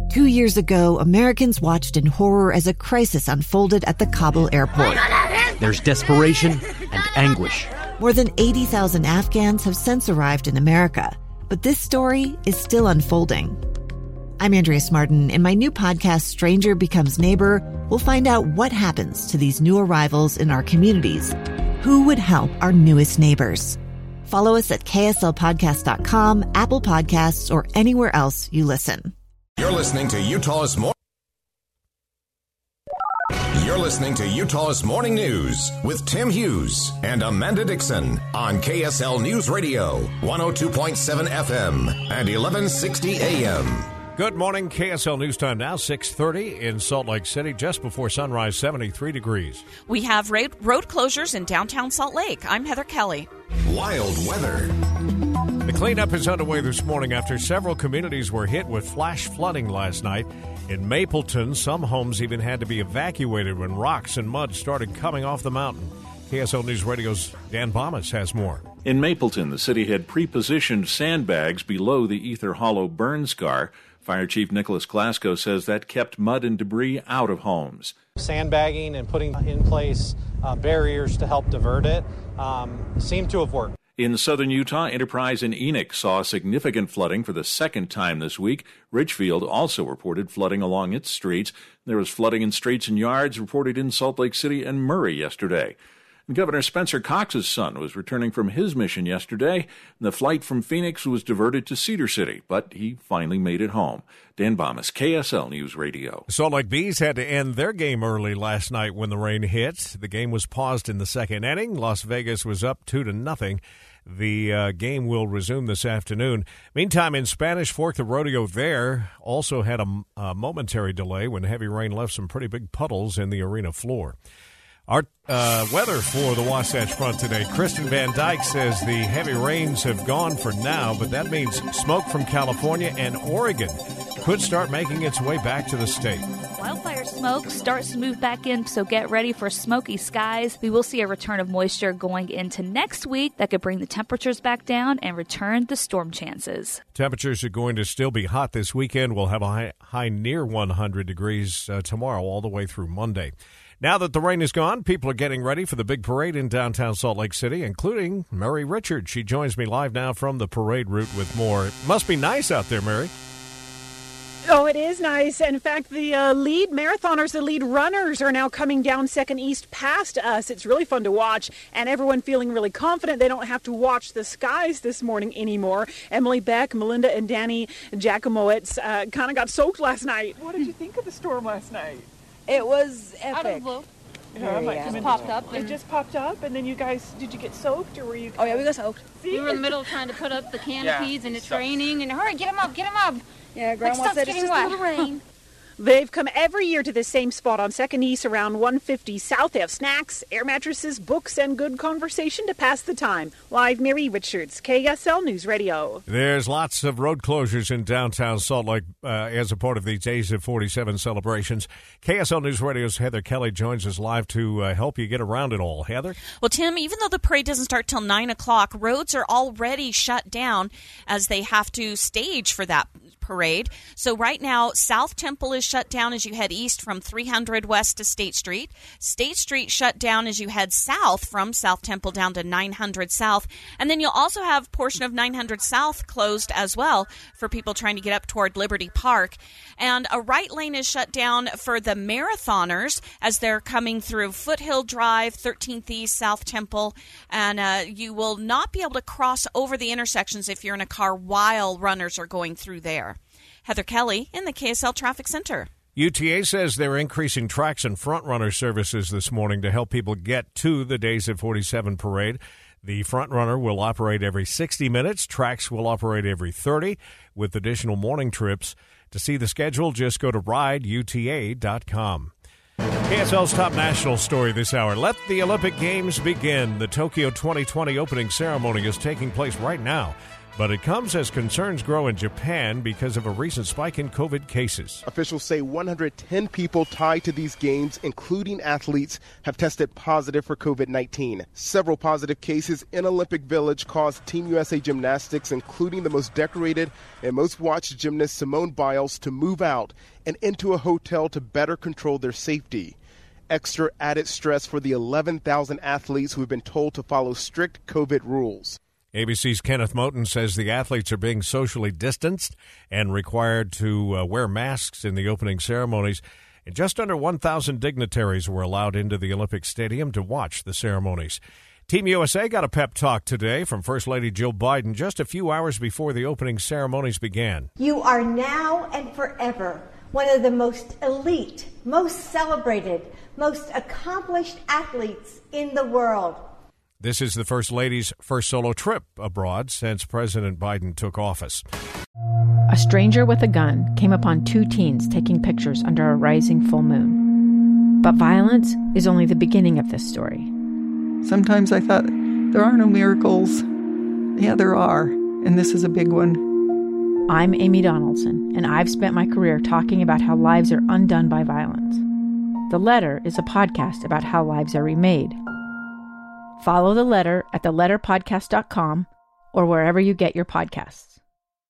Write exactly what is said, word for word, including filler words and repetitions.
Two years ago, Americans watched in horror as a crisis unfolded at the Kabul airport. There's desperation and anguish. More than eighty thousand Afghans have since arrived in America, but this story is still unfolding. I'm Andrea Smartin. In my new podcast, Stranger Becomes Neighbor, we'll find out what happens to these new arrivals in our communities. Who would help our newest neighbors? Follow us at K S L podcast dot com, Apple Podcasts, or anywhere else you listen. You're listening to Utah's Morning. You're listening to Utah's Morning News with Tim Hughes and Amanda Dixon on K S L News Radio, one oh two point seven F M and eleven sixty A M. Good morning, K S L News Time now, six thirty in Salt Lake City, just before sunrise, seventy-three degrees. We have road closures in downtown Salt Lake. I'm Heather Kelly. Wild weather. The cleanup is underway this morning after several communities were hit with flash flooding last night. In Mapleton, some homes even had to be evacuated when rocks and mud started coming off the mountain. K S L News Radio's Dan Bomas has more. In Mapleton, the city had pre-positioned sandbags below the Ether Hollow burn scar. Fire Chief Nicholas Glasgow says that kept mud and debris out of homes. Sandbagging and putting in place uh, barriers to help divert it um, seemed to have worked. In southern Utah, Enterprise and Enoch saw significant flooding for the second time this week. Ridgefield also reported flooding along its streets. There was flooding in streets and yards reported in Salt Lake City and Murray yesterday. Governor Spencer Cox's son was returning from his mission yesterday. The flight from Phoenix was diverted to Cedar City, but he finally made it home. Dan Bomas, K S L News Radio. Salt Lake Bees had to end their game early last night when the rain hit. The game was paused in the second inning. Las Vegas was up two to nothing. The uh, game will resume this afternoon. Meantime, in Spanish Fork, the rodeo there also had a, a momentary delay when heavy rain left some pretty big puddles in the arena floor. Our uh, weather for the Wasatch Front today. Kristen Van Dyke says the heavy rains have gone for now, but that means smoke from California and Oregon could start making its way back to the state. Wildfire smoke starts to move back in, so get ready for smoky skies. We will see a return of moisture going into next week that could bring the temperatures back down and return the storm chances. Temperatures are going to still be hot this weekend. We'll have a high, high near one hundred degrees uh, tomorrow all the way through Monday. Now that the rain is gone, people are getting ready for the big parade in downtown Salt Lake City, including Mary Richards. She joins me live now from the parade route with more. It must be nice out there, Mary. Oh, it is nice. In fact, the uh, lead marathoners, the lead runners are now coming down Second East past us. It's really fun to watch, and everyone feeling really confident they don't have to watch the skies this morning anymore. Emily Beck, Melinda, and Danny Jacomowitz uh, kind of got soaked last night. What did you think of the storm last night? It was epic. Out of the blue. Yeah, yeah. It just popped up. It just popped up, and then you guys, did you get soaked, or were you? Oh, yeah, we got soaked. See? We were in the middle trying to put up the canopies, yeah. and it's raining, and hurry, get them up, get them up. Yeah, Grandma like, said it's just a little rain. They've come every year to the same spot on Second East around one fifty South. They have snacks, air mattresses, books, and good conversation to pass the time. Live, Mary Richards, K S L News Radio. There's lots of road closures in downtown Salt Lake uh, as a part of these Days of forty-seven celebrations. K S L News Radio's Heather Kelly joins us live to uh, help you get around it all. Heather? Well, Tim, even though the parade doesn't start till nine o'clock, roads are already shut down as they have to stage for that parade. So right now, South Temple is shut down as you head east from three hundred west to State Street. State Street shut down as you head south from South Temple down to nine hundred South. And then you'll also have a portion of nine hundred South closed as well for people trying to get up toward Liberty Park. And a right lane is shut down for the marathoners as they're coming through Foothill Drive, thirteenth East, South Temple. And uh, you will not be able to cross over the intersections if you're in a car while runners are going through there. Heather Kelly in the K S L Traffic Center. U T A says they're increasing tracks and front-runner services this morning to help people get to the Days of forty-seven parade. The front-runner will operate every sixty minutes. Tracks will operate every thirty with additional morning trips. To see the schedule, just go to ride U T A dot com. K S L's top national story this hour. Let the Olympic Games begin. The Tokyo twenty twenty opening ceremony is taking place right now. But it comes as concerns grow in Japan because of a recent spike in COVID cases. Officials say one hundred ten people tied to these games, including athletes, have tested positive for COVID nineteen. Several positive cases in Olympic Village caused Team U S A Gymnastics, including the most decorated and most watched gymnast Simone Biles, to move out and into a hotel to better control their safety. Extra added stress for the eleven thousand athletes who have been told to follow strict COVID rules. A B C's Kenneth Moten says the athletes are being socially distanced and required to uh, wear masks in the opening ceremonies. And just under one thousand dignitaries were allowed into the Olympic Stadium to watch the ceremonies. Team U S A got a pep talk today from First Lady Jill Biden just a few hours before the opening ceremonies began. You are now and forever one of the most elite, most celebrated, most accomplished athletes in the world. This is the First Lady's first solo trip abroad since President Biden took office. A stranger with a gun came upon two teens taking pictures under a rising full moon. But violence is only the beginning of this story. Sometimes I thought, there are no miracles. Yeah, there are, and this is a big one. I'm Amy Donaldson, and I've spent my career talking about how lives are undone by violence. The Letter is a podcast about how lives are remade. Follow The Letter at the letter podcast dot com or wherever you get your podcasts.